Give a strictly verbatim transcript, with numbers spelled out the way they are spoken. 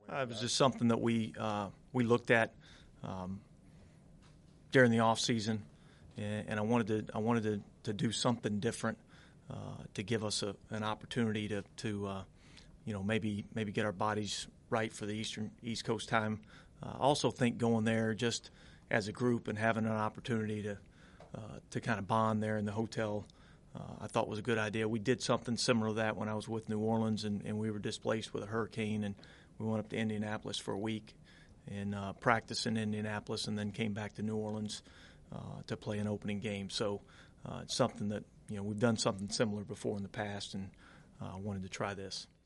Uh, it was just something that we uh, we looked at um, during the off season, and, and I wanted to I wanted to, to do something different uh, to give us a, an opportunity to to uh, you know maybe maybe get our bodies right for the Eastern East Coast time. Uh, I also think going there just as a group and having an opportunity to uh, to kind of bond there in the hotel, uh, I thought was a good idea. We did something similar to that when I was with New Orleans, and, and we were displaced with a hurricane, and we went up to Indianapolis for a week and uh, practiced in Indianapolis, and then came back to New Orleans uh, to play an opening game. So uh, it's something that, you know, we've done something similar before in the past, and uh, wanted to try this.